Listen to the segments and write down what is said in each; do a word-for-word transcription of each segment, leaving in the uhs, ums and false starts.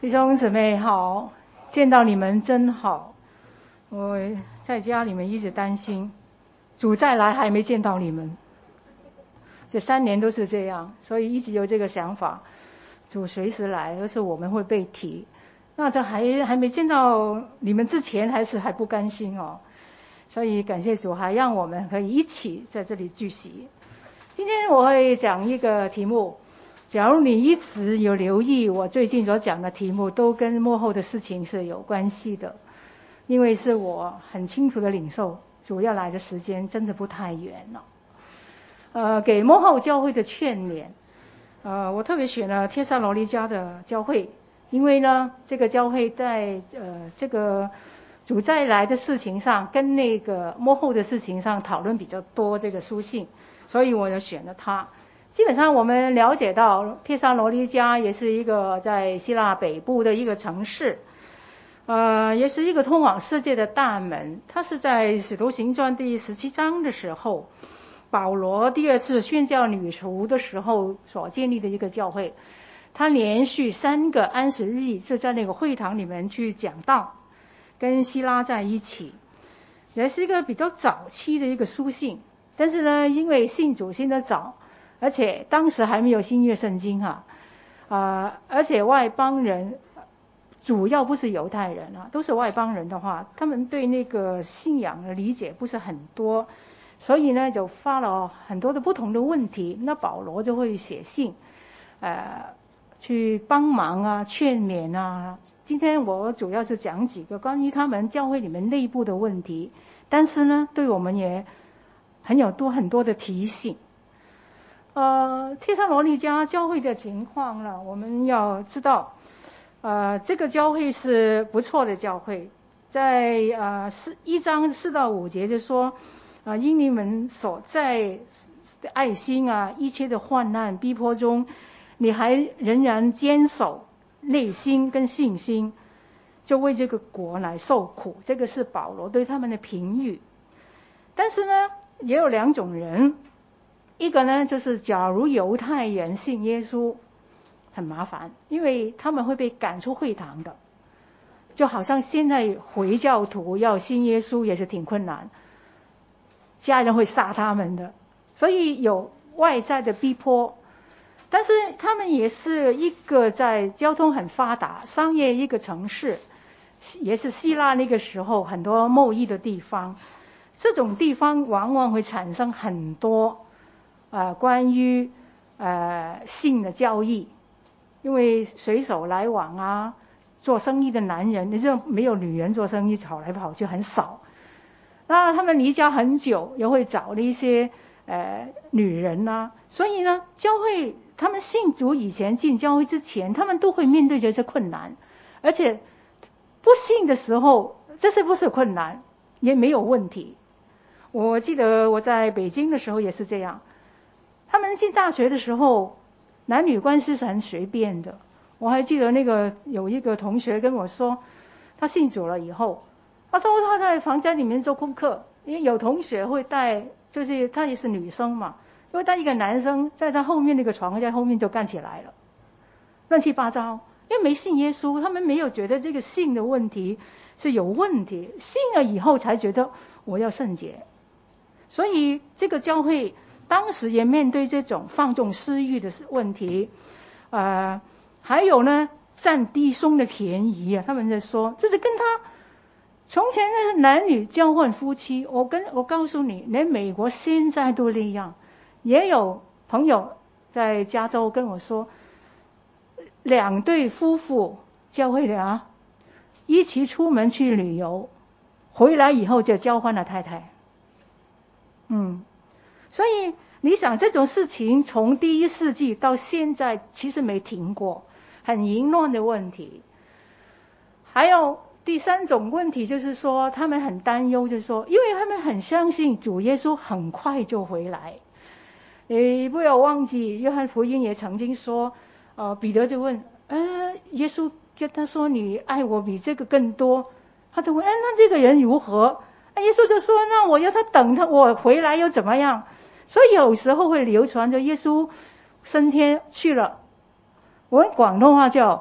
弟兄姊妹好，见到你们真好。我在家里面一直担心，主再来还没见到你们。这三年都是这样，所以一直有这个想法，主随时来，而是我们会被提。那这还还没见到你们之前，还是还不甘心哦。所以感谢主，还让我们可以一起在这里聚集。今天我会讲一个题目。假如你一直有留意我最近所讲的题目，都跟末后的事情是有关系的，因为是我很清楚的领受，主要来的时间真的不太远了。呃，给末后教会的劝勉，呃，我特别选了帖撒罗尼迦的教会，因为呢，这个教会在呃这个主再来的事情上，跟那个末后的事情上讨论比较多这个书信，所以我就选了它。基本上我们了解到，帖撒罗尼迦也是一个在希腊北部的一个城市，呃，也是一个通往世界的大门。它是在使徒行传第十七章的时候，保罗第二次宣教旅途的时候所建立的一个教会。他连续三个安息日是在那个会堂里面去讲道，跟希拉在一起，也是一个比较早期的一个书信。但是呢，因为信主信得早，而且当时还没有新约圣经哈，啊、呃，而且外邦人主要不是犹太人啊，都是外邦人的话，他们对那个信仰的理解不是很多，所以呢就发了很多的不同的问题。那保罗就会写信，呃，去帮忙啊，劝勉啊。今天我主要是讲几个关于他们教会里面内部的问题，但是呢，对我们也很有多很多的提醒。呃，帖撒罗尼迦教会的情况呢，我们要知道，呃，这个教会是不错的教会，在呃四一章四到五节就说，啊、呃，因你们所在的爱心啊，一切的患难逼迫中，你还仍然坚守内心跟信心，就为这个国来受苦。这个是保罗对他们的评语。但是呢，也有两种人。一个呢，就是假如犹太人信耶稣很麻烦，因为他们会被赶出会堂的，就好像现在回教徒要信耶稣也是挺困难，家人会杀他们的，所以有外在的逼迫。但是他们也是一个在交通很发达、商业一个城市，也是希腊那个时候很多贸易的地方，这种地方往往会产生很多呃，关于呃性的交易，因为随手来往啊，做生意的男人，你这没有女人做生意，跑来跑去很少。那他们离家很久，也会找了一些呃女人啊，所以呢，教会他们信主以前进教会之前，他们都会面对这些困难，而且不信的时候，这些不是困难，也没有问题。我记得我在北京的时候也是这样。他们进大学的时候，男女关系是很随便的。我还记得那个有一个同学跟我说，他信主了以后，他说他在房间里面做功课，因为有同学会带，就是他也是女生嘛，会带一个男生在他后面那个床，在后面就干起来了，乱七八糟。因为没信耶稣，他们没有觉得这个性的问题是有问题，信了以后才觉得我要圣洁。所以这个教会当时也面对这种放纵私欲的问题，呃，还有呢，占弟兄的便宜啊。他们在说，就是跟他从前的男女交换夫妻，我跟我告诉你，连美国现在都那样。也有朋友在加州跟我说，两对夫妇教会的啊，一起出门去旅游，回来以后就交换了太太。嗯。所以你想这种事情从第一世纪到现在其实没停过，很淫乱的问题。还有第三种问题就是说，他们很担忧，就是说，因为他们很相信主耶稣很快就回来。你不要忘记，约翰福音也曾经说，呃，彼得就问，呃，耶稣跟他说你爱我比这个更多，他就问，哎，那这个人如何？耶稣就说，那我要他等他我回来又怎么样？所以有时候会流传着耶稣升天去了，我们广东话叫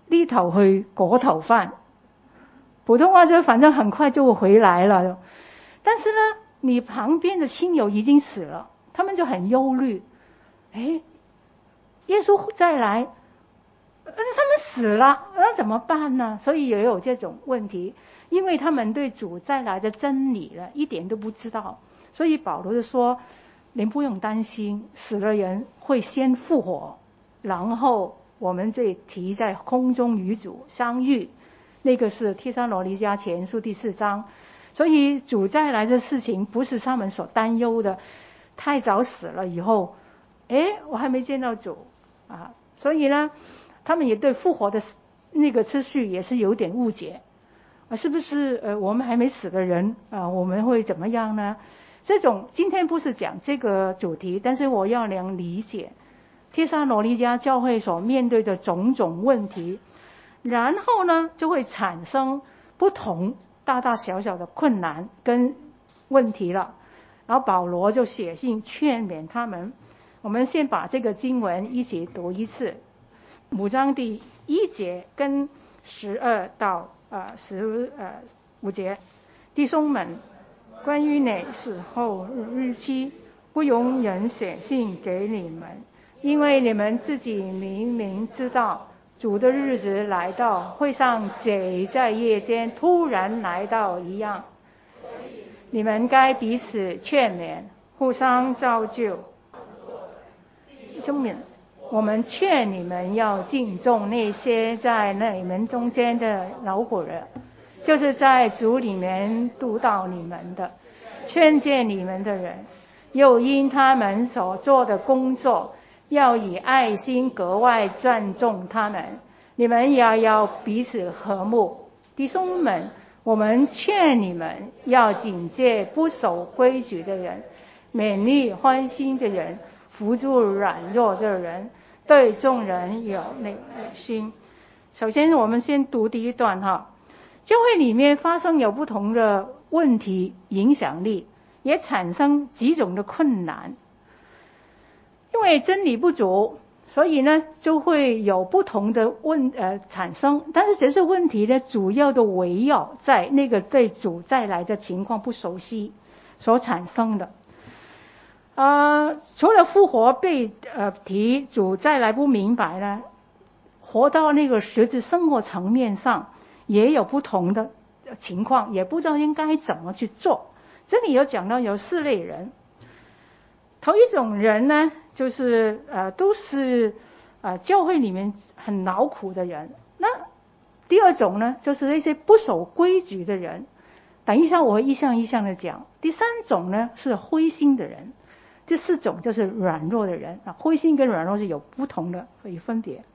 呢頭去嗰頭返，普通話就反正很快就會回來了。但是呢，你旁邊的親友已經死了，他們就很憂慮。誒，耶穌再來，那他們死了，那怎麼辦呢？所以也有這種問題，因為他們對主再來的真理呢，一點都不知道。所以保羅就說，你不用擔心，死了人會先復活，然後我們這提在空中與主相遇，那個是帖撒羅尼迦前書第四章。所以主再來的事情不是他們所擔憂的，太早死了以後，誒，我還沒見到主啊，所以呢，他們也對復活的那個次序也是有點誤解啊，是不是呃我們還沒死的人啊，我們會怎麼樣呢？這種今天不是講這個主題，但是我要能理解帖撒羅尼迦教會所面對的種種問題，然後呢就會產生不同大大小小的困難跟問題了，然後保羅就寫信勸勉他們。我們先把這個經文一起讀一次，五章第一節跟十二到呃十呃五節。弟兄們，關於那時候日期，不用人寫信給你們，因為你們自己明明知道，主的日子來到，會像賊在夜間突然來到一樣。你們該彼此勸勉，互相造就。中文，我們勸你們要敬重那些在你們中間的勞苦人，就是在主裡面督導你們的、勸誡你們的人，又因他們所做的工作，要以愛心格外尊重他們。你們也要彼此和睦。弟兄們，我們勸你們要警戒不守規矩的人，勉勵歡心的人，扶助軟弱的人，對眾人有耐心。首先我們先讀第一段哈，教會裡面發生有不同的問題，影響力也產生幾種的困難，因為真理不足，所以呢就會有不同的問呃產生。但是這些問題呢，主要的圍繞在那個對主再來的情況不熟悉所產生的。呃，除了復活被呃提，主再來不明白呢，活到那個實質生活層面上也有不同的情況，也不知道應該怎麼去做。這裡有講到有四類人，頭一種人呢，就是呃都是呃教會裡面很勞苦的人。那第二種呢，就是那些不守規矩的人。等一下我會一項一項的講。第三種呢，是灰心的人。第四種就是軟弱的人啊，灰心跟軟弱是有不同的可以分別。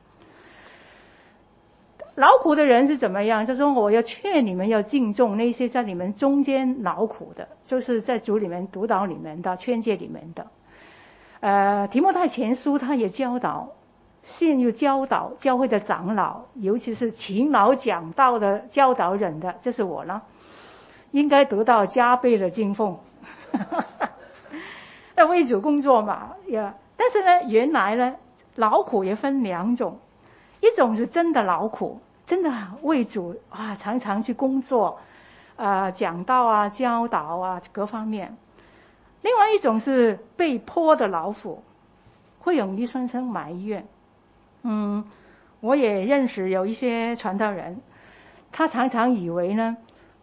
勞苦的人是怎麼樣？就是說我要勸你們要敬重那些在你們中間勞苦的，就是在主裡面督導你們的、勸誡你們的。呃，提摩太前書他也教導，現又教導教會的長老，尤其是勤勞講道的教導人的，這是我呢，應該得到加倍的敬奉。要為主工作嘛，也但是呢，原來呢，勞苦也分兩種，一種是真的勞苦，真的為主啊，常常去工作，啊、呃，講道啊，教導啊，各方面。另外一種是被迫的勞苦，會容易生生埋怨。嗯，我也認識有一些傳道人，他常常以為呢，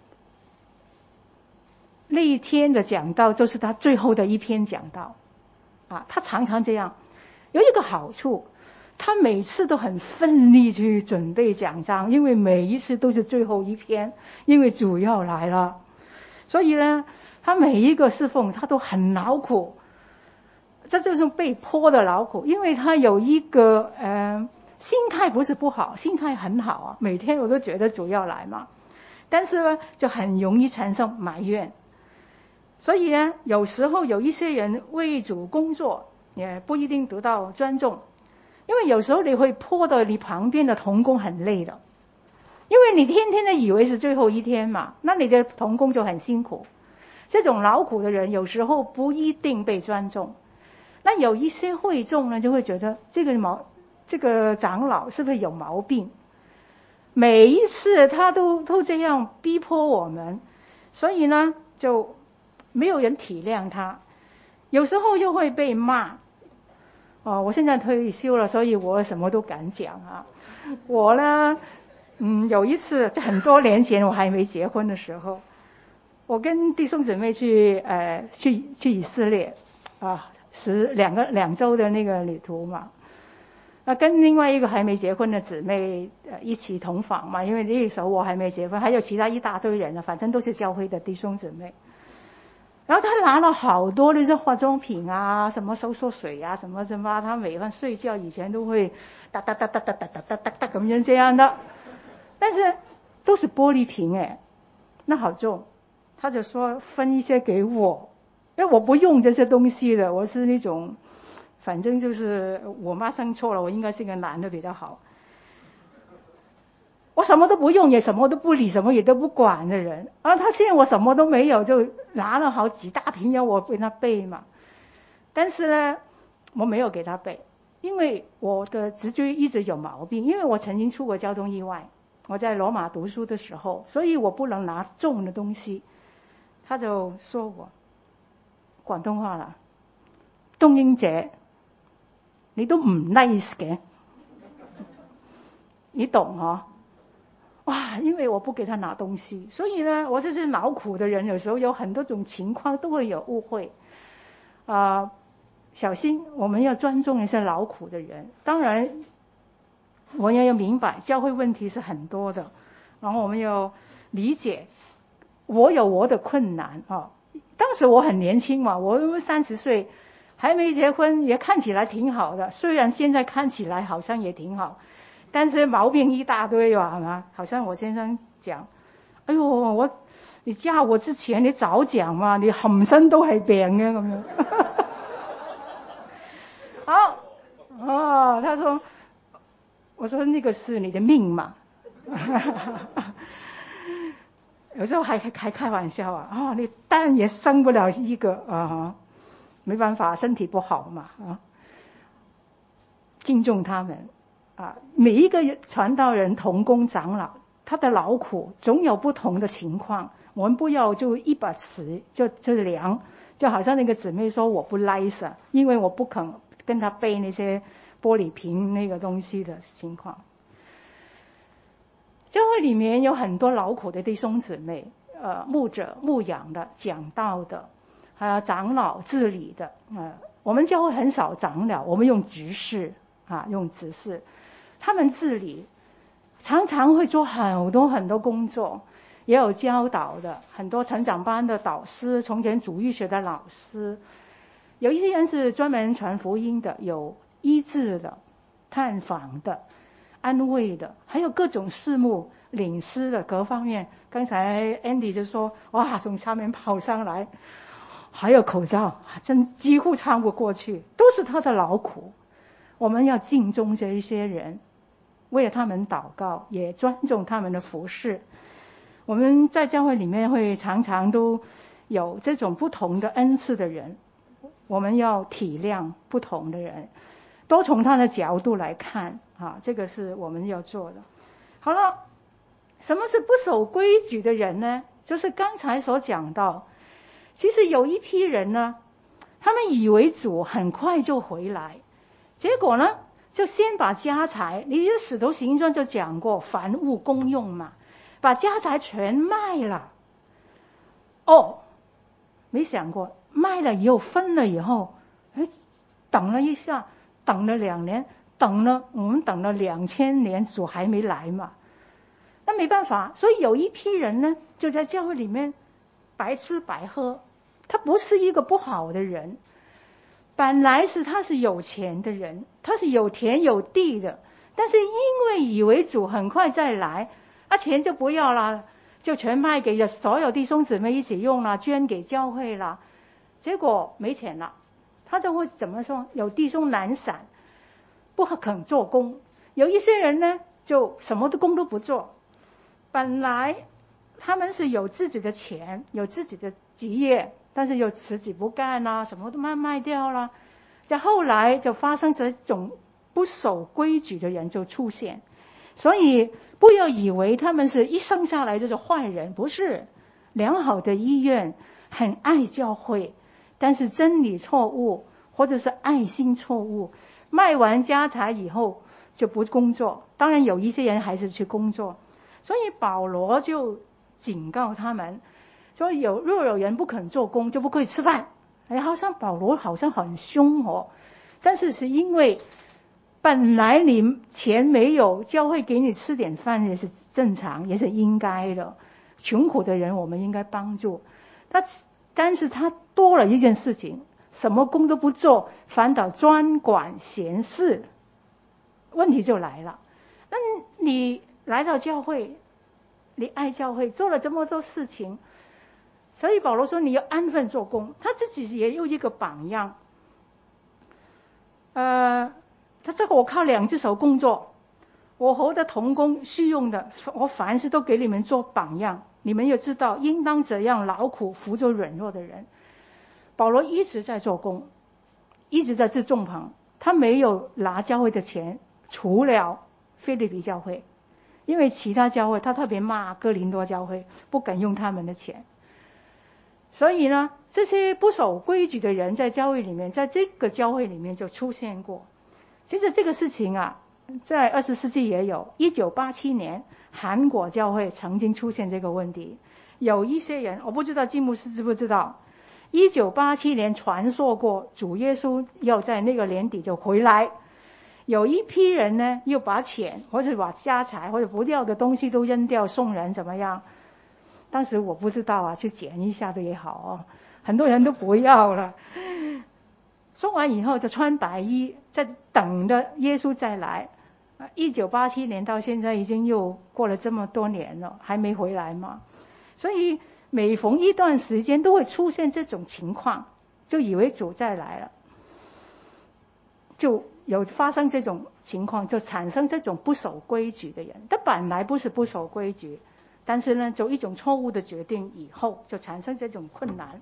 那一天的講道就是他最後的一篇講道，啊，他常常這樣。有一個好處，他每次都很奮力去準備講章，因為每一次都是最後一篇，因為主要來了，所以呢，他每一個侍奉他都很勞苦，這就是被迫的勞苦，因為他有一個呃心態不是不好，心態很好啊，每天我都覺得主要來嘛，但是呢，就很容易產生埋怨。所以呢，有時候有一些人為主工作，也不一定得到尊重，因為有時候你會迫到你旁邊的同工很累的，因為你天天的以為是最後一天嘛，那你的同工就很辛苦。這種勞苦的人有時候不一定被尊重。那有一些會眾呢，就會覺得這個毛這個長老是不是有毛病？ 每一次他都都这样逼迫我们，所以呢就没有人体谅他，有时候又会被骂。哦，我现在退休了，所以我什么都敢讲啊。我呢，嗯，有一次在很多年前我还没结婚的时候，我跟弟兄姊妹去呃去去以色列啊，十两个两周的那个旅途嘛。那跟另外一个还没结婚的姊妹呃一起同房嘛，因为那个时候我还没结婚，还有其他一大堆人呢，反正都是教会的弟兄姊妹。然后他拿了好多的这化妆品啊，什么收缩水啊，什么什么，他每晚睡觉以前都会哒哒哒哒哒哒哒哒哒哒咁样这样的，但是都是玻璃瓶哎，那好重，他就说分一些给我，因为我不用这些东西的，我是那种，反正就是我妈生错了，我应该是个男的比较好。我什么都不用，也什么都不理，什么也都不管的人。然后他见我什么都没有，就拿了好几大瓶要我给他备嘛。但是呢，我没有给他备，因为我的直觉一直有毛病，因为我曾经出过交通意外，我在罗马读书的时候，所以我不能拿重的东西。他就说我广东话啦，冬英姐，你都唔 nice 嘅，你懂哦？哇，因为我不给他拿东西，所以呢，我这是劳苦的人，有时候有很多种情况都会有误会啊、呃，小心，我们要尊重一些劳苦的人。当然，我也要明白教会问题是很多的，然后我们要理解，我有我的困难啊。当时我很年轻嘛，我三十岁，还没结婚，也看起来挺好的，虽然现在看起来好像也挺好。但是毛病一大堆吧，好像我先生讲，哎呦，我你嫁我之前你早讲嘛，你冚身都係病嘅咁樣。好，哦，他說，我說那個是你的命嘛。有時候還還開玩笑啊，啊、哦，你蛋也生不了一個啊，沒辦法，身體不好嘛啊，敬重他們。啊，每一个传道人、同工、长老，他的劳苦总有不同的情况，我们不要就一把尺就就量，就好像那个姊妹说我不 nice， 因为我不肯跟他背那些玻璃瓶那个东西的情况。教会里面有很多劳苦的弟兄姊妹，呃，牧者、牧养的、讲道的，还有长老治理的，呃，我们教会很少长老，我们用执事啊，用执事。他们治理常常会做很多很多工作，也有教导的，很多成长班的导师，从前主日学的老师，有一些人是专门传福音的，有医治的、探访的、安慰的，还有各种事务领师的各方面。刚才 Andy 就说，哇，从下面跑上来，还有口罩，真几乎穿不过去，都是他的劳苦。我们要敬重这一些人，为了他们祷告，也尊重他们的服事。我们在教会里面会常常都有这种不同的恩赐的人，我们要体谅不同的人，多从他的角度来看啊，这个是我们要做的。好了，什么是不守规矩的人呢？就是刚才所讲到，其实有一批人呢，他们以为主很快就回来，结果呢就先把家财，你这使徒行传就讲过，凡物公用嘛，把家财全卖了。哦，没想过卖了以后分了以后，哎，等了一下，等了两年，等了我们等了两千年，主还没来嘛。那没办法，所以有一批人呢，就在教会里面白吃白喝。他不是一个不好的人，本来是他是有钱的人，他是有田有地的，但是因为以为主很快再来，啊，钱就不要了，就全卖给所有弟兄姊妹一起用了，捐给教会了，结果没钱了，他就会怎么说？有弟兄懒散，不肯做工。有一些人呢，就什么的工都不做，本来他们是有自己的钱，有自己的职业，但是又辞职不干啦，什么都卖卖掉了。再后来就发生这种不守规矩的人就出现， 所以不要以为他们是一生下来就是坏人，不是。良好的意愿，很爱教会，但是真理错误或者是爱心错误，卖完家财以后就不工作。当然有一些人还是去工作，所以保罗就警告他们说，有若有人不肯做工，就不可以吃饭。哎，好像保罗好像很凶哦，但是是因为本来你钱没有，教会给你吃点饭也是正常，也是应该的。穷苦的人我们应该帮助他，但是他多了一件事情，什么工都不做，反倒专管闲事，问题就来了。那你来到教会，你爱教会，做了这么多事情，所以保罗说你要安分做工。他自己也有一个榜样，呃，他这个我靠两只手工作，我和的同工虚用的，我凡事都给你们做榜样。你们也知道应当怎样劳苦扶助软弱的人。保罗一直在做工，一直在自重棚，他没有拿教会的钱，除了腓立比教会，因为其他教会他特别骂哥林多教会，不敢用他们的钱。所以呢，这些不守规矩的人在教会里面，在这个教会里面就出现过。其实这个事情啊，在二十世纪也有。一九八七年韩国教会曾经出现这个问题，有一些人，我不知道金牧师知不知道，一九八七年传说过主耶稣要在那个年底就回来，有一批人呢又把钱或者把家财或者不要的东西都扔掉送人怎么样。当时我不知道啊，去捡一下的也好哦，很多人都不要了。送完以后就穿白衣，在等着耶稣再来。一九八七年到现在已经又过了这么多年了，还没回来嘛。所以每逢一段时间都会出现这种情况，就以为主再来了，就有发生这种情况，就产生这种不守规矩的人。他本来不是不守规矩，但是呢做一种错误的决定以后，就产生这种困难。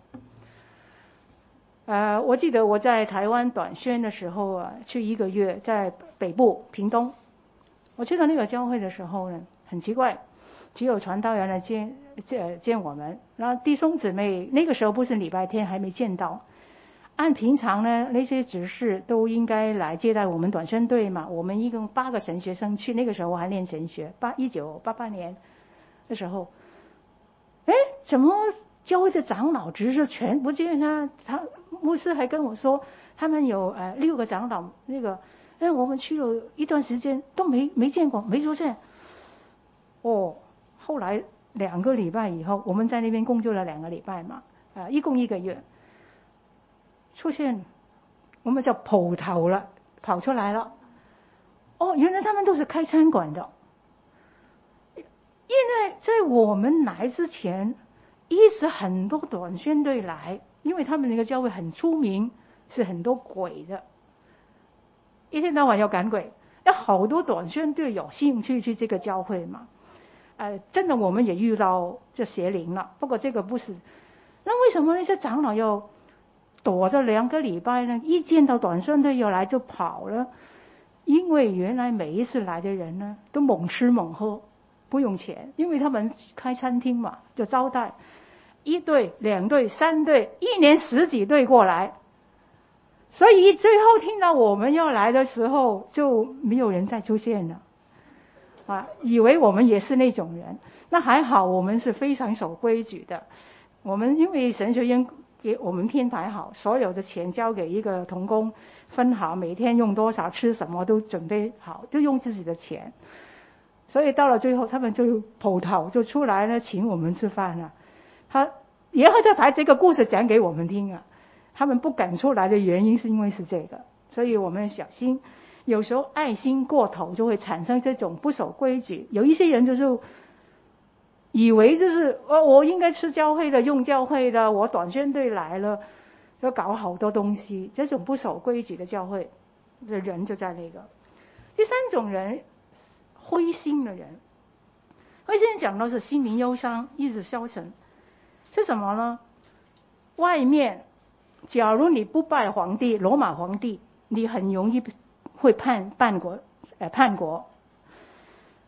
呃，我记得我在台湾短宣的时候啊，去一个月，在北部屏东。我去到那个教会的时候呢，很奇怪，只有传道人来见见见我们，然后弟兄姊妹那个时候不是礼拜天，还没见到。按平常呢，那些执事都应该来接待我们短宣队嘛。我们一共八个神学生去，那个时候我还念神学，八一九八八年的时候，哎，怎么教会的长老执事全不见啊？他牧师还跟我说，他们有呃六个长老，那个。哎，我们去了一段时间都没没见过，没出现。哦，后来两个礼拜以后，我们在那边工作了两个礼拜嘛，啊、呃，一共一个月，出现，我们叫跑头了，跑出来了。哦，原来他们都是开餐馆的。因为在我们来之前，一直很多短宣队来，因为他们那个教会很出名，是很多鬼的。一天到晚要赶鬼，有好多短宣队有兴趣去这个教会嘛。呃，真的我们也遇到这邪灵了，不过这个不是。那为什么那些长老要躲着两个礼拜呢？一见到短宣队要来就跑了，因为原来每一次来的人呢，都猛吃猛喝，不用钱，因为他们开餐厅嘛，就招待一队、两队、三队，一年十几队过来。所以最后听到我们要来的时候，就没有人再出现了，啊，以为我们也是那种人。那还好，我们是非常守规矩的。我们因为神学院给我们编排好，所有的钱交给一个同工分好，每天用多少吃什么都准备好，就用自己的钱。所以到了最后，他们就跑头就出来了，请我们吃饭了。他然后再把这个故事讲给我们听啊。他们不敢出来的原因是因为是这个，所以我们要小心。有时候爱心过头就会产生这种不守规矩。有一些人就是以为就是哦，我应该吃教会的，用教会的，我短宣队来了，就搞好多东西。这种不守规矩的教会的人就在那个。第三种人，灰心的人。灰心讲到是心灵忧伤，意志消沉，是什么呢？外面。假如你不拜皇帝，罗马皇帝，你很容易会叛叛国，呃叛国。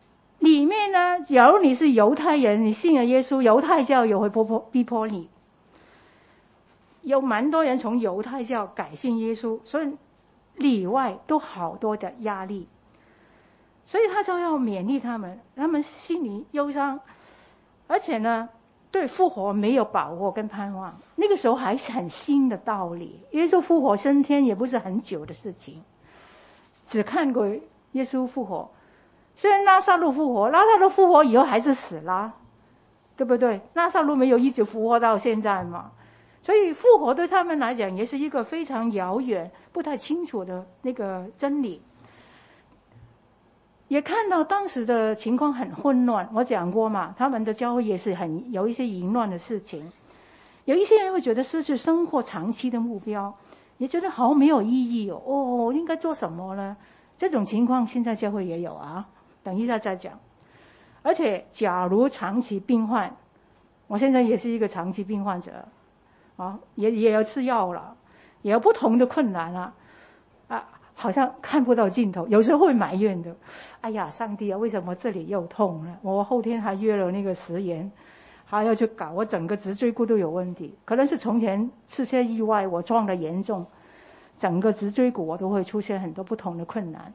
里面呢，假如你是犹太人，你信了耶稣，犹太教也会逼迫逼迫你。有蛮多人从犹太教改信耶稣，所以里外都好多的压力，所以他就要勉励他们，他们心里忧伤，而且呢，对复活没有把握跟盼望。那个时候还是很新的道理，耶稣复活升天也不是很久的事情，只看过耶稣复活。虽然拉撒路复活，拉撒路复活以后还是死了，对不对？拉撒路没有一直复活到现在嘛。所以复活对他们来讲也是一个非常遥远、不太清楚的那个真理。也看到当时的情况很混乱，我讲过嘛，他们的教会也是很有一些淫乱的事情。有一些人会觉得失去生活长期的目标，也觉得好没有意义哦。哦，应该做什么呢？这种情况现在教会也有啊，等一下再讲。而且，假如长期病患，我现在也是一个长期病患者。啊，也也要吃药了，也有不同的困难啊，啊，好像看不到尽头，有时候会埋怨的，哎呀，上帝啊，为什么这里又痛了？我后天还约了那个食盐，还要去搞，我整个脊椎骨都有问题，可能是从前出现意外，我撞得严重，整个脊椎骨我都会出现很多不同的困难。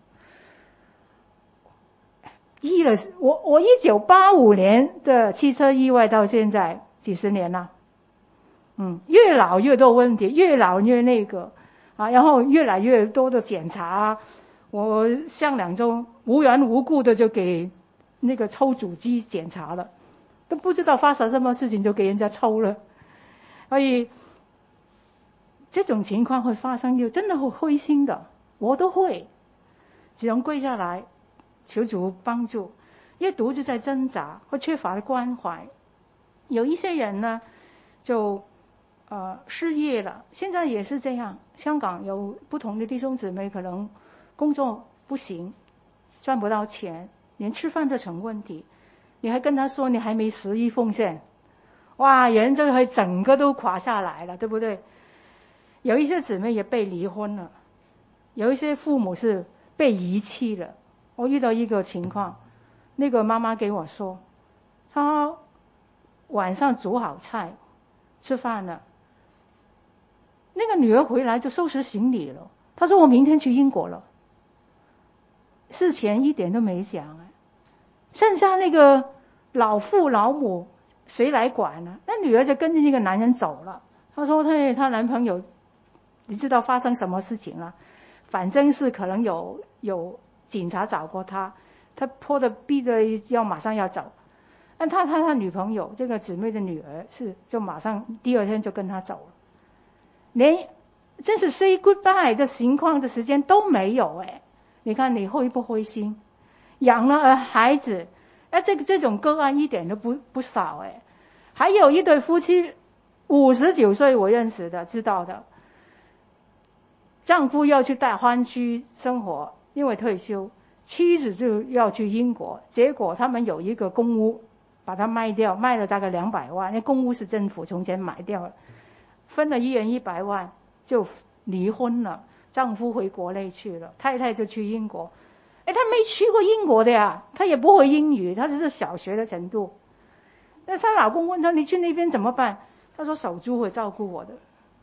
医了，我我一九八五年的汽车意外到现在几十年了。嗯，越老越多问题，越老越那个啊，然后越来越多的检查。我上两周无缘无故的就给那个抽主机检查了，都不知道发生什么事情就给人家抽了。所以这种情况会发生，就真的会灰心的，我都会，只能跪下来求主帮助，因为独自在挣扎，会缺乏关怀。有一些人呢，就呃，失业了，现在也是这样。香港有不同的弟兄姊妹，可能工作不行，赚不到钱，连吃饭都成问题。你还跟他说你还没十一奉献，哇，人就会整个都垮下来了，对不对？有一些姊妹也被离婚了，有一些父母是被遗弃了。我遇到一个情况，那个妈妈给我说，她晚上煮好菜吃饭了。那个女儿回来就收拾行李了，她说我明天去英国了，事前一点都没讲哎。剩下那个老父老母谁来管呢？那女儿就跟着那个男人走了。她说她她男朋友，你知道发生什么事情了？反正是可能有有警察找过他，他迫得逼着要马上要走。那他他他女朋友这个姊妹的女儿是就马上第二天就跟他走了。连真是 say goodbye 的情况的时间都没有哎，你看你会不灰心？养了孩子，哎，这个这种个案一点都不不少哎。还有一对夫妻，五十九岁我认识的，知道的，丈夫要去大湾区生活，因为退休，妻子就要去英国，结果他们有一个公屋，把它卖掉，卖了大概两百万，那公屋是政府从前买掉了。分了一人一百万就离婚了，丈夫回国内去了，太太就去英国。哎，她没去过英国的呀，她也不会英语，她只是小学的程度。那她老公问她，你去那边怎么办？她说手足会照顾我的。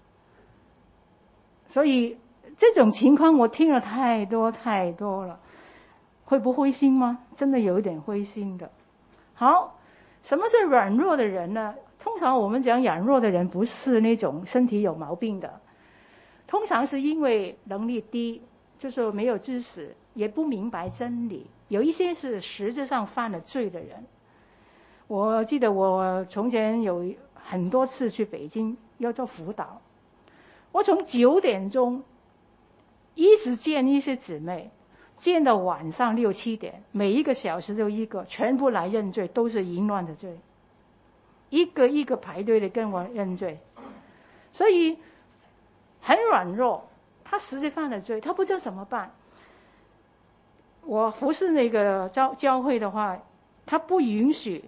所以这种情况我听了太多太多了，会不灰心吗？真的有一点灰心的。好，什么是软弱的人呢？通常我们讲软弱的人不是那种身体有毛病的，通常是因为能力低，就是没有知识，也不明白真理。有一些是实质上犯了罪的人。我记得我从前有很多次去北京要做辅导，我从九点钟一直见一些姊妹，见到晚上六七点，每一个小时就一个，全部来认罪，都是淫乱的罪。一个一个排队的跟我认罪，所以很软弱，他实际犯了罪，他不知道怎么办。我服侍那个教教会的话，他不允许，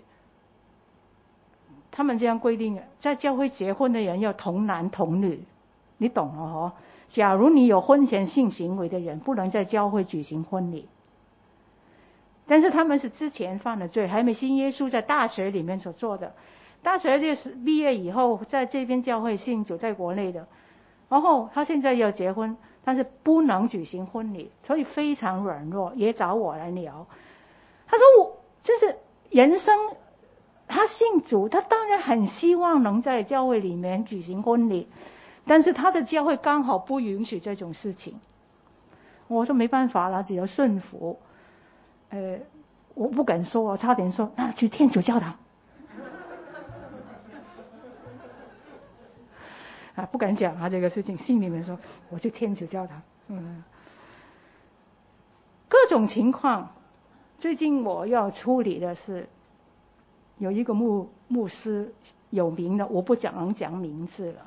他们这样规定，在教会结婚的人要童男童女，你懂了哦。假如你有婚前性行为的人，不能在教会举行婚礼。 但是他们是之前犯了罪，还没信耶稣，在大学里面所做的。大学就是毕业以后，在这边教会信主，在国内的，然后他现在要结婚，但是不能举行婚礼，所以非常软弱，也找我来聊。他说我就是人生，他信主，他当然很希望能在教会里面举行婚礼，但是他的教会刚好不允许这种事情。我说没办法了，只有顺服。呃，我不敢说，我差点说那去天主教堂。啊，不敢讲啊这个事情，心里面说我去天主教堂。嗯，各种情况，最近我要处理的是，有一个牧牧师有名的，我不讲能讲名字了。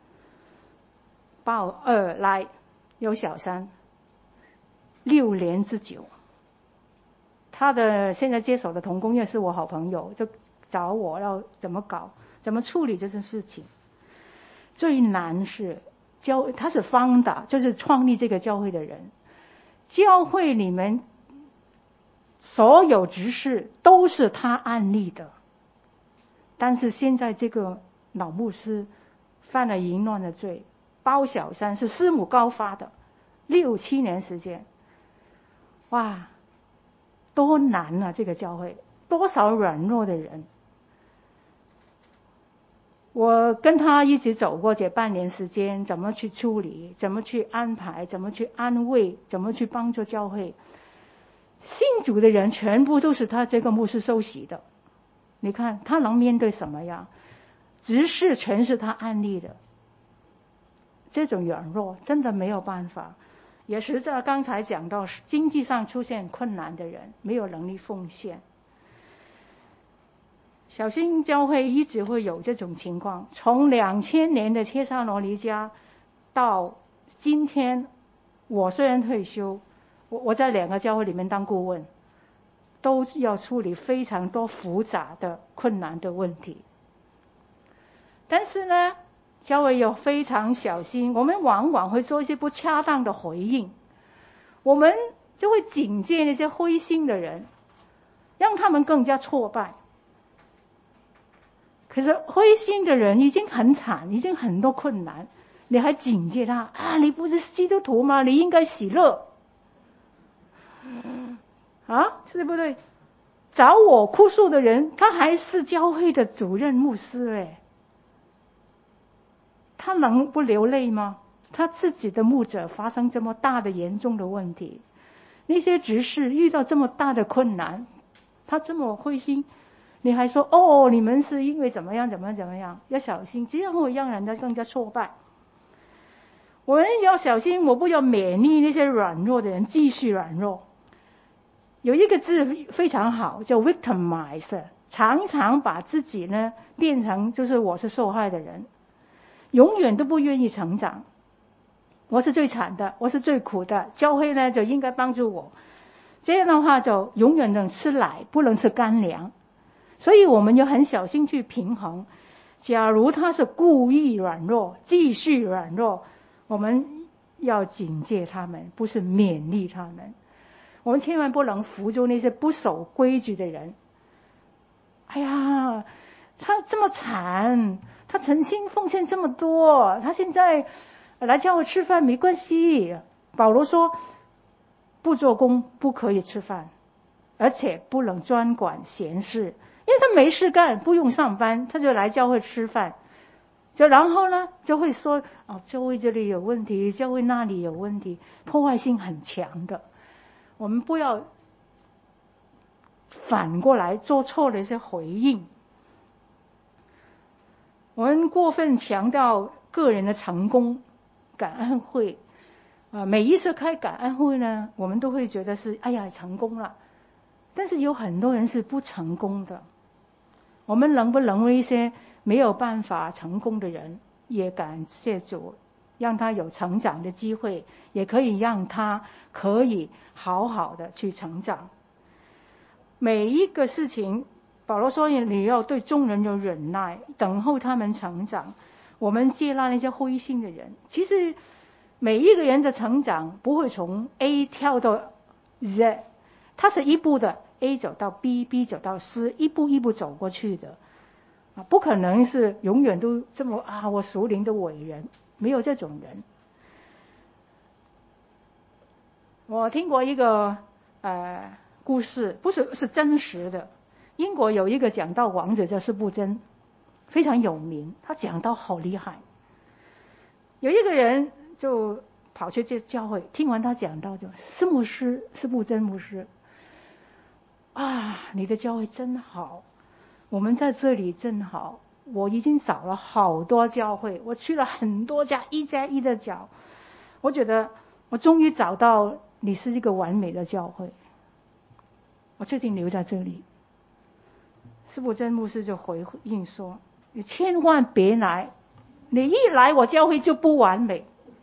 报二来有小三，六年之久。他的现在接手的同工也是我好朋友，就找我要怎么搞，怎么处理这件事情。最难是教，他是方的，就是创立这个教会的人。教会里面所有执事都是他案例的，但是现在这个老牧师犯了淫乱的罪，包小三是师母告发的，六七年时间，哇，多难啊！这个教会多少软弱的人。我跟他一起走过这半年时间，怎么去处理，怎么去安排，怎么去安慰，怎么去帮助教会。信主的人全部都是他这个牧师受洗的，你看他能面对什么呀？执事全是他案例的，这种软弱真的没有办法。也实在刚才讲到经济上出现困难的人，没有能力奉献。小新教会一直会有这种情况，从两千年的帖撒罗尼迦到今天，我虽然退休，我我在两个教会里面当顾问，都要处理非常多复杂的困难的问题。但是呢，教会又非常小心，我们往往会做一些不恰当的回应，我们就会警戒那些灰心的人，让他们更加挫败。可是灰心的人已经很惨，已经很多困难，你还警戒他啊？你不是基督徒吗？你应该喜乐啊，是不对？找我哭诉的人，他还是教会的主任牧师哎，他能不流泪吗？他自己的牧者发生这么大的严重的问题，那些执事遇到这么大的困难，他这么灰心。你还说哦，你们是因为怎么样怎么样怎么样，要小心，这样会让人家更加挫败。我们要小心，我不要勉励那些软弱的人继续软弱。有一个字非常好，叫 victimize， 常常把自己呢变成就是我是受害的人，永远都不愿意成长。我是最惨的，我是最苦的，教会呢就应该帮助我。这样的话就永远能吃奶，不能吃干粮。所以我们要很小心去平衡。假如他是故意软弱，继续软弱，我们要警戒他们，不是勉励他们。我们千万不能扶助那些不守规矩的人。哎呀，他这么惨，他诚心奉献这么多，他现在来叫我吃饭没关系。保罗说，不做工不可以吃饭，而且不能专管闲事。因为他没事干，不用上班，他就来教会吃饭，就然后呢就会说哦，教会这里有问题，教会那里有问题，破坏性很强的。我们不要反过来做错了一些回应。我们过分强调个人的成功，感恩会啊、呃，每一次开感恩会呢，我们都会觉得是哎呀成功了，但是有很多人是不成功的。我们能不能为一些没有办法成功的人也感谢主，让他有成长的机会，也可以让他可以好好的去成长。每一个事情，保罗说你要对众人有忍耐，等候他们成长。我们接纳那些灰心的人，其实每一个人的成长不会从 A 跳到 Z， 它是一步的 A 走到 B，B 走到 C， 一步一步走过去的啊，不可能是永远都这么啊，我属灵的伟人，没有这种人。我听过一个呃故事，不是是真实的。英国有一个讲道王者叫斯布真，非常有名，他讲道好厉害。有一个人就跑去这教会，听完他讲道就斯牧师，斯布真牧师啊，你的教会真好，我们在这里真好。我已经找了好多教会，我去了很多家，一家一的找，我觉得我终于找到你是一个完美的教会，我决定留在这里。斯布真牧师就回应说：“你千万别来，你一来我教会就不完美。”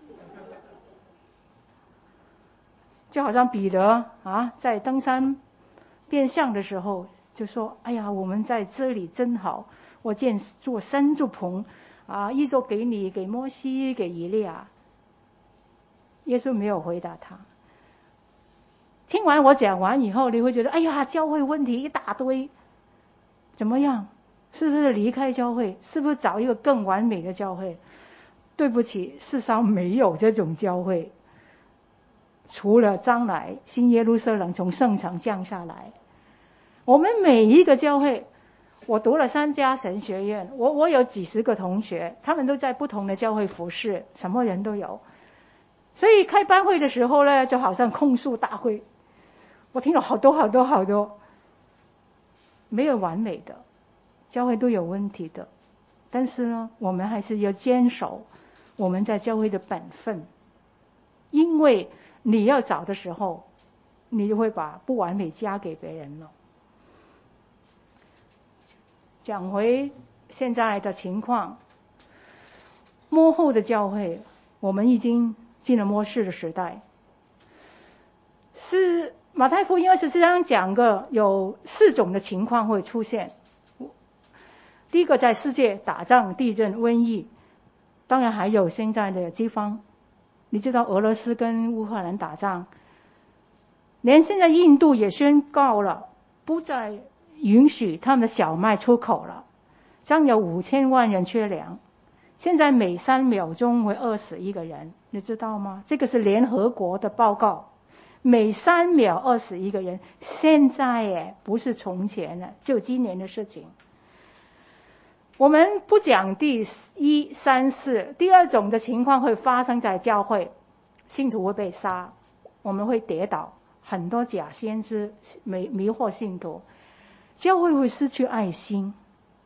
就好像彼得啊，在登山变相的时候就说：“哎呀，我们在这里真好，我建做三座棚啊，一座给你，给摩西，给以利亚。”耶稣没有回答他。听完我讲完以后，你会觉得：“哎呀，教会问题一大堆。”怎么样？是不是离开教会？是不是找一个更完美的教会？对不起，世上没有这种教会，除了将来新耶路撒冷从圣城降下来。我们每一个教会，我读了三家神学院，我我有几十个同学，他们都在不同的教会服侍，什么人都有。所以开班会的时候呢，就好像控诉大会，我听了好多好多好多。没有完美的，教会都有问题的，但是呢，我们还是要坚守我们在教会的本分，因为你要找的时候，你就会把不完美加给别人了。讲回现在的情况，末后的教会，我们已经进了末世的时代，是马太福音二十四章讲个有四种的情况会出现。第一个，在世界打仗、地震、瘟疫，当然还有现在的饥荒。你知道俄罗斯跟乌克兰打仗，连现在印度也宣告了不再允许他们的小麦出口了，将有五千万人缺粮。现在每三秒钟会饿死一个人，你知道吗？这个是联合国的报告。每三秒饿死一个人，现在耶，不是从前了，就今年的事情。我们不讲第一、三、四，第二种的情况会发生在教会，信徒会被杀，我们会跌倒，很多假先知迷迷惑信徒，教会会失去爱心。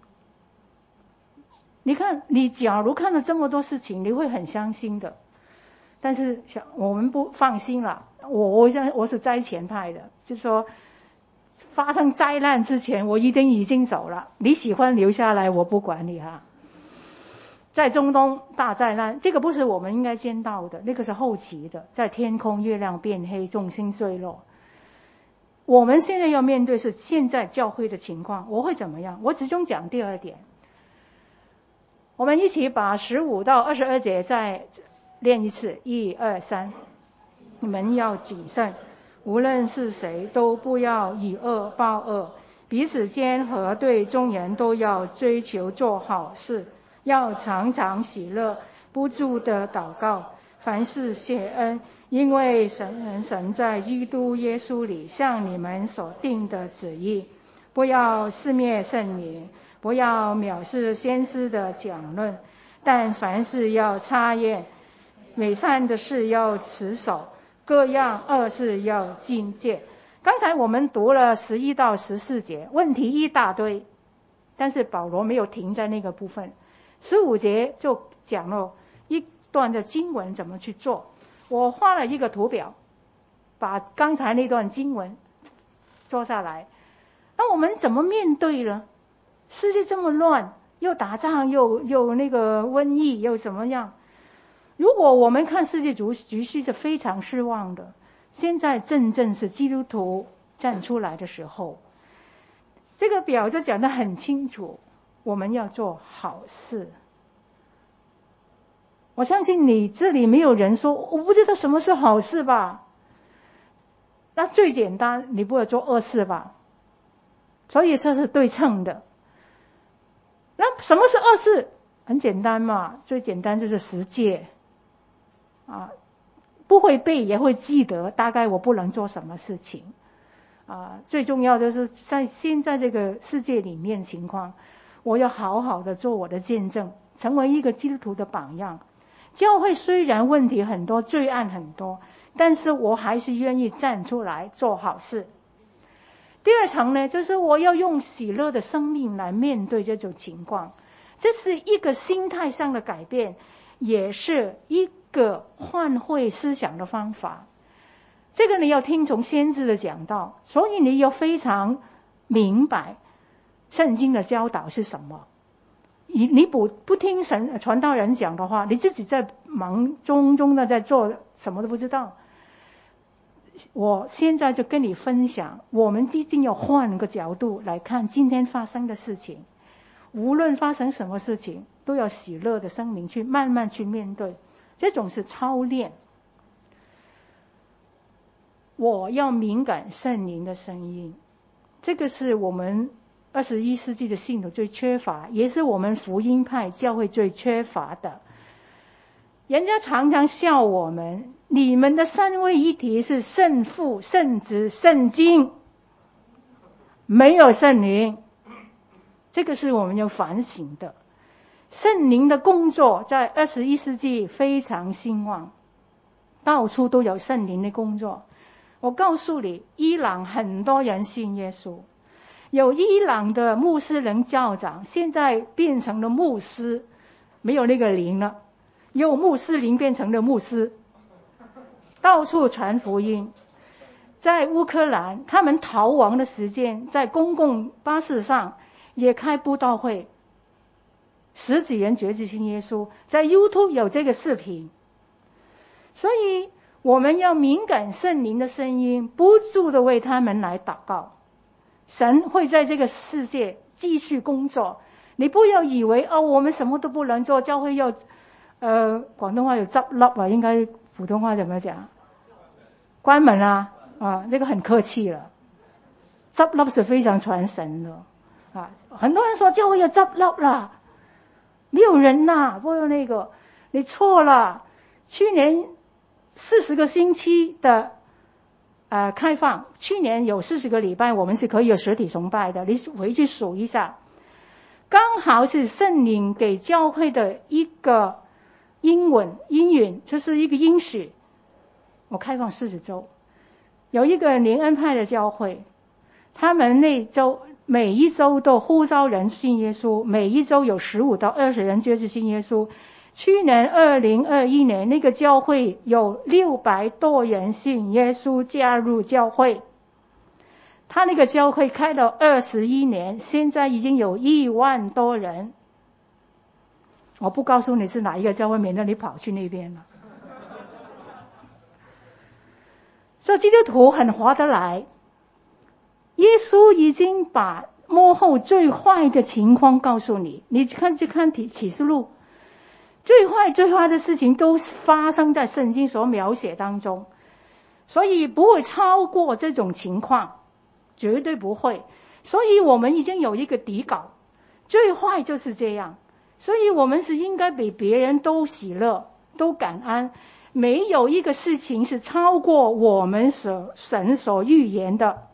你看，你假如看了这么多事情，你会很伤心的。但是想我们不放心了，我我现在我是灾前派的，就是说发生灾难之前我一定已经走了，你喜欢留下来我不管你哈。在中东大灾难，这个不是我们应该见到的，那个是后期的，在天空月亮变黑，众星坠落。我们现在要面对是现在教会的情况，我会怎么样？我只想讲第二点，我们一起把十五到二十二节再练一次，一二三。你们要谨慎，无论是谁都不要以恶报恶，彼此间和对众人都要追求做好事，要常常喜乐，不住的祷告，凡事谢恩，因为神神在基督耶稣里向你们所定的旨意。不要肆灭圣名，不要藐视先知的讲论，但凡事要察验，美善的事要持守，各样恶事要禁戒。刚才我们读了十一到十四节，问题一大堆，但是保罗没有停在那个部分。十五节就讲了一段的经文怎么去做。我画了一个图表，把刚才那段经文做下来。那我们怎么面对呢？世界这么乱，又打仗，又又那个瘟疫，又怎么样？如果我们看世界局局势是非常失望的，现在正正是基督徒站出来的时候。这个表就讲得很清楚，我们要做好事。我相信你这里没有人说我不知道什么是好事吧？那最简单，你不要做恶事吧？ 所以这是对称的。那什么是二世？很简单嘛，最简单就是十诫啊，不会背也会记得，大概我不能做什么事情啊。最重要的是在现在这个世界里面情况，我要好好的做我的见证，成为一个基督徒的榜样。教会虽然问题很多，罪案很多，但是我还是愿意站出来做好事。第二层呢，就是我要用喜乐的生命来面对这种情况，这是一个心态上的改变，也是一个换位思想的方法。这个你要听从先知的讲道，所以你要非常明白圣经的教导是什么。你你不不听神传道人讲的话，你自己在忙中中的在做什么都不知道。我现在就跟你分享，我们一定要换个角度来看今天发生的事情，无论发生什么事情，都要喜乐的生命去慢慢去面对，这种是操练。我要敏感圣灵的声音，这个是我们二十一世纪的信徒最缺乏，也是我们福音派教会最缺乏的。人家常常笑我们，你们的三位一体是圣父、圣子、圣经，没有圣灵。这个是我们要反省的。圣灵的工作在二十一世纪非常兴旺，到处都有圣灵的工作。我告诉你，伊朗很多人信耶稣，有伊朗的穆斯林教长现在变成了牧师，没有那个灵了，有穆斯林变成了牧师，到处传福音。在乌克兰，他们逃亡的时间，在公共巴士上也开布道会，十几人决志信耶稣，在 YouTube 有这个视频。所以我们要敏感圣灵的声音，不住的为他们来祷告。神会在这个世界继续工作，你不要以为哦，我们什么都不能做，教会要呃，广东话有执笠啊，应该普通话怎么讲？关门啊，啊，那个很客气了。执笠是非常传神的啊，很多人说教会要执笠了，没有人呐，不用那个，你错了。去年四十个星期的呃开放，去年有四十个礼拜，我们是可以有实体崇拜的，你回去数一下，刚好是圣灵给教会的一个应允，应允就是一个应许。我开放四十周，有一个灵恩派的教会，他们那周每一周都呼召人信耶稣，每一周有十五到二十人决志信耶稣。去年二零二一年那个教会有六百多人信耶稣加入教会，他那个教会开了二十一年，现在已经有一万多人。我不告诉你是哪一个教会，免得你跑去那边了。所以基督徒很划得来，耶稣已经把幕后最坏的情况告诉你，你看去看启示录，最坏最坏的事情都发生在圣经所描写当中，所以不会超过这种情况，绝对不会。所以我们已经有一个底稿，最坏就是这样，所以我们是应该比别人都喜乐，都感恩。没有一个事情是超过我们所神所预言的，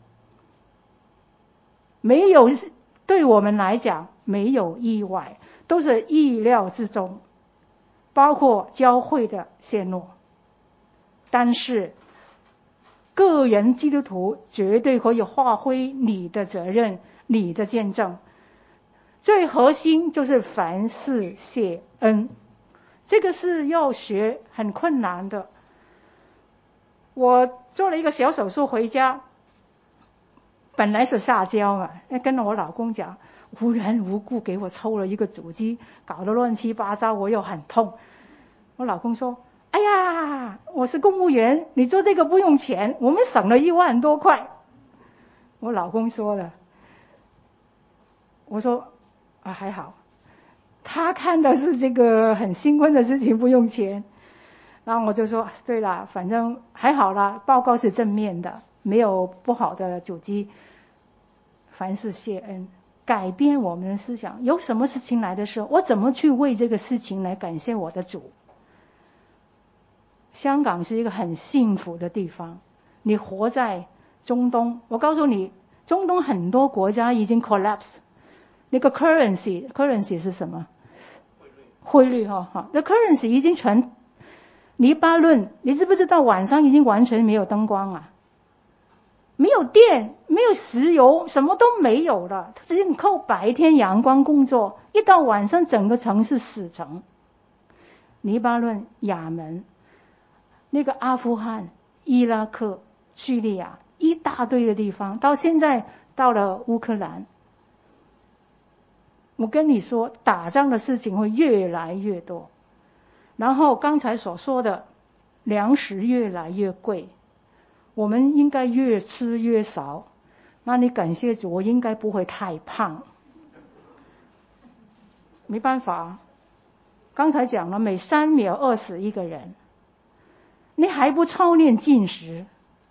没有，对我们来讲没有意外，都是意料之中，包括教会的陷落。但是个人基督徒绝对可以发挥你的责任，你的见证。最核心就是凡事谢恩，这个是要学，很困难的。我做了一个小手术回家，本来是撒娇嘛，跟我老公讲，无缘无故给我抽了一个主机，搞得乱七八糟，我又很痛。我老公说，哎呀，我是公务员，你做这个不用钱，我们省了一万多块。我老公说了，我说啊还好，他看的是这个很兴奋的事情，不用钱。然后我就说对了，反正还好啦，报告是正面的，没有不好的主机。 凡事谢恩，改变我们的思想。有什么事情来的时候，我怎么去为这个事情来感谢我的主？香港是一个很幸福的地方，你活在中东，我告诉你，中东很多国家已经 collapse。那个 currency currency 是什么？汇率哈哈，那 currency 已经全黎巴嫩，你知不知道晚上已经完全没有灯光啊？没有电，没有石油，什么都没有了，他只能靠白天阳光工作，一到晚上整个城市死城。黎巴嫩、也门、那个阿富汗、伊拉克、叙利亚，一大堆的地方，到现在到了乌克兰。我跟你说，打仗的事情会越来越多，然后刚才所说的粮食越来越贵，我们应该越吃越少。那你感谢主，我应该不会太胖。没办法，刚才讲了，每三秒饿死一个人，你还不操练进食，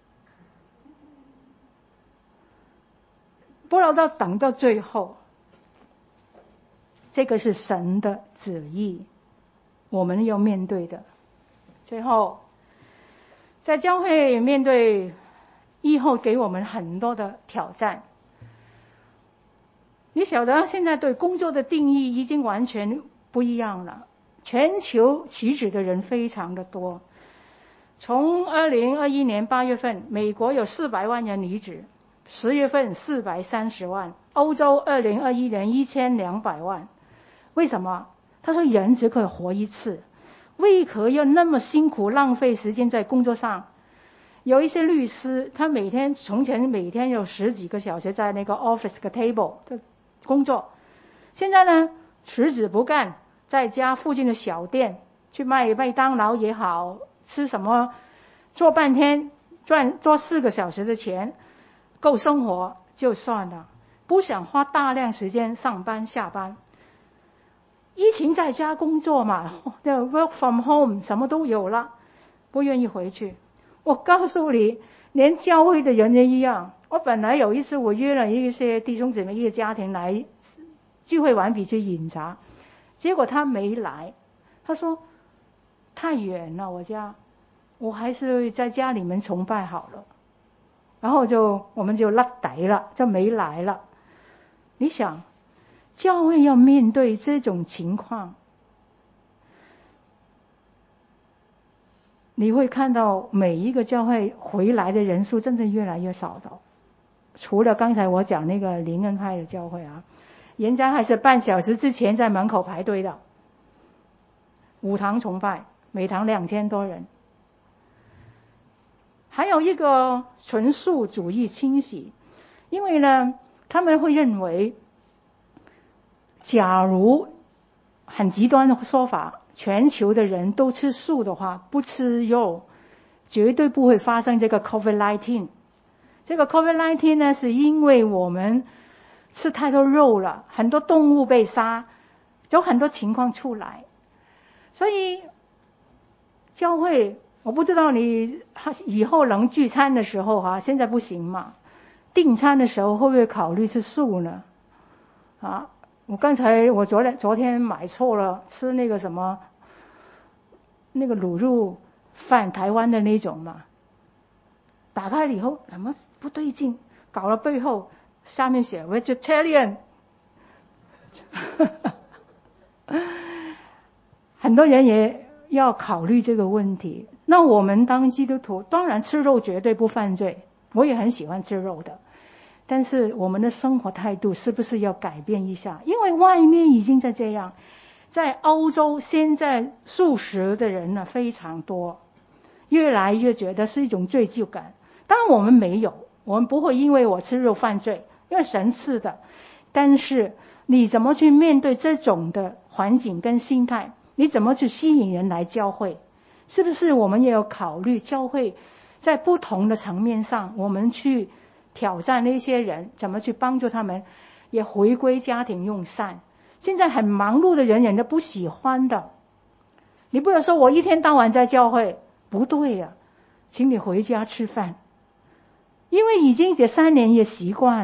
不知道等到最后。这个是神的旨意，我们要面对的。最后，在教会面对以后给我们很多的挑战。你晓得现在对工作的定义已经完全不一样了，全球辞职的人非常的多。从二零二一年八月份，美国有四百万人离职，十月份四百三十万，欧洲二零二一年一千两百万。为什么？他说人只可以活一次，为何要那么辛苦浪费时间在工作上？有一些律师，他每天从前每天有十几个小时在那个 office 个 table 的工作，现在呢辞职不干，在家附近的小店去卖麦当劳也好，吃什么，做半天赚做四个小时的钱，够生活就算了，不想花大量时间上班下班。疫情在家工作嘛， work from home 什么都有了，不愿意回去。我告诉你，连教会的人也一样。我本来有一次我约了一些弟兄姊妹一个家庭来聚会完毕去饮茶，结果他没来，他说太远了我家，我还是在家里面崇拜好了。然后就我们就落底了，就没来了。你想教会要面对这种情况，你会看到每一个教会回来的人数真的越来越少的。除了刚才我讲那个灵恩派的教会啊，人家还是半小时之前在门口排队的。五堂崇拜，每堂两千多人。还有一个纯素主义清洗，因为呢，他们会认为，假如很极端的说法，全球的人都吃素的话，不吃肉，绝对不会发生这个 COVID 十九。这个 COVID 十九 呢，是因为我们吃太多肉了，很多动物被杀，有很多情况出来。所以教会，我不知道你以后能聚餐的时候哈、啊，现在不行嘛，订餐的时候会不会考虑吃素呢？啊，我刚才我昨天昨天买错了，吃那个什么那个卤肉饭，台湾的那种嘛，打开了以后怎么不对劲，搞了背后下面写 vegetarian 很多人也要考虑这个问题。那我们当基督徒当然吃肉绝对不犯罪，我也很喜欢吃肉的，但是我们的生活态度是不是要改变一下？因为外面已经在这样，在欧洲现在素食的人呢非常多，越来越觉得是一种罪疚感。当然我们没有，我们不会因为我吃肉犯罪，因为神赐的。但是你怎么去面对这种的环境跟心态？你怎么去吸引人来教会？是不是我们也有考虑教会在不同的层面上，我们去挑战那些人，怎么去帮助他们也回归家庭用膳？现在很忙碌的人，人都不喜欢的。你不能说我一天到晚在教会，不对呀、啊，请你回家吃饭。因为已经这三年也习惯了，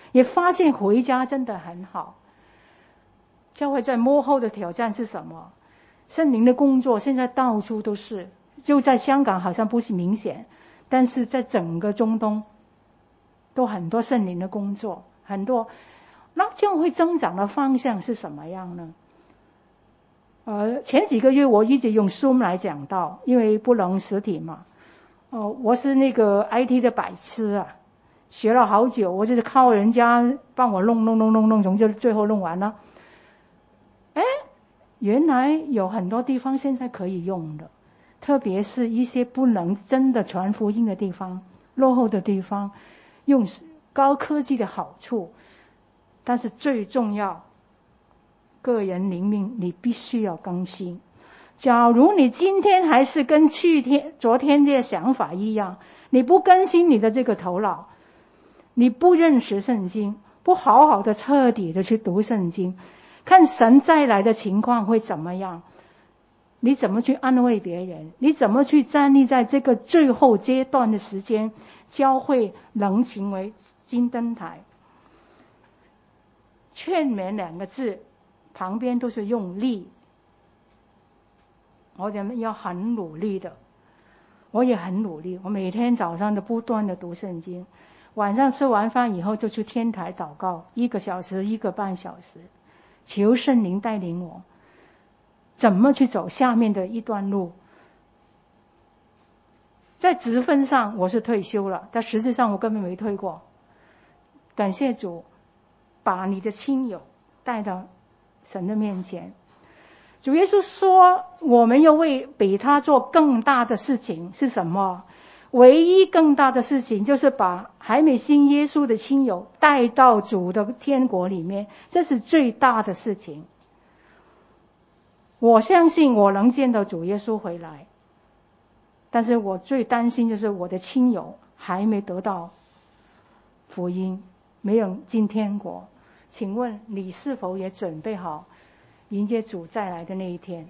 也发现回家真的很好。教会在幕后的挑战是什么？圣灵的工作现在到处都是，就在香港好像不是明显，但是在整个中东都很多圣灵的工作，很多。那教会增长的方向是什么样呢？呃，前几个月我一直用 Zoom 来讲道，因为不能实体嘛。哦、呃，我是那个 I T 的白痴啊，学了好久，我就是靠人家帮我弄弄弄弄弄，从这最后弄完了。哎，原来有很多地方现在可以用的，特别是一些不能真的传福音的地方、落后的地方，用高科技的好处。但是最重要，个人灵命你必须要更新。假如你今天还是跟去天、昨天这些想法一样，你不更新你的这个头脑，你不认识圣经，不好好的彻底的去读圣经，看神再来的情况会怎么样，你怎么去安慰别人，你怎么去站立在这个最后阶段的时间，教会能成为金灯台。劝勉两个字旁边都是用力，我们要很努力的，我也很努力，我每天早上都不断的读圣经，晚上吃完饭以后就去天台祷告，一个小时一个半小时，求圣灵带领我怎么去走下面的一段路。在职分上我是退休了，但实际上我根本没退过。感谢主把你的亲友带到神的面前。主耶稣说我们要为比他做更大的事情是什么？唯一更大的事情就是把还没信耶稣的亲友带到主的天国里面，这是最大的事情。我相信我能见到主耶稣回来，但是我最担心就是我的亲友还没得到福音，没有进天国。请问你是否也准备好迎接主再来的那一天？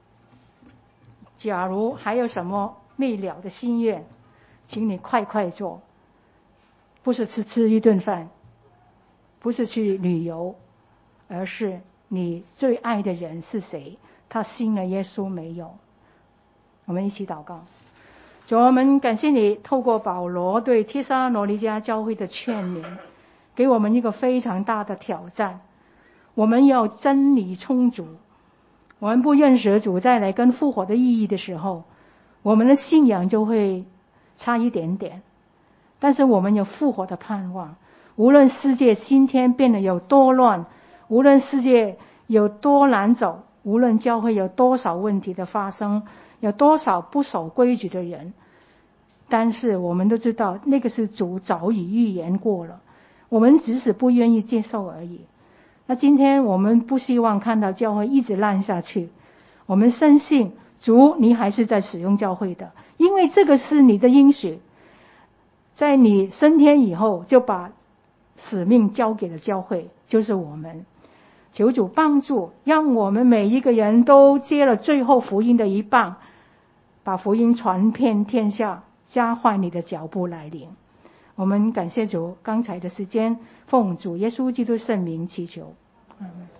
假如还有什么未了的心愿，请你快快做，不是吃吃一顿饭，不是去旅游，而是你最爱的人是谁，他信了耶稣没有？我们一起祷告。主，我们感谢你透过保罗对帖撒罗尼迦教会的劝勉，给我们一个非常大的挑战。我们要真理充足，我们不认识主再来跟复活的意义的时候，我们的信仰就会差一点点。但是我们有复活的盼望，无论世界今天变得有多乱，无论世界有多难走，无论教会有多少问题的发生，有多少不守规矩的人，但是我们都知道那个是主早已预言过了，我们只是不愿意接受而已。那今天我们不希望看到教会一直烂下去，我们深信主你还是在使用教会的，因为这个是你的应许，在你升天以后就把使命交给了教会，就是我们。求主帮助，让我们每一个人都接了最后福音的一棒，把福音传遍天下，加快你的脚步来临。我们感谢主，刚才的时间奉主耶稣基督圣名祈求，阿们。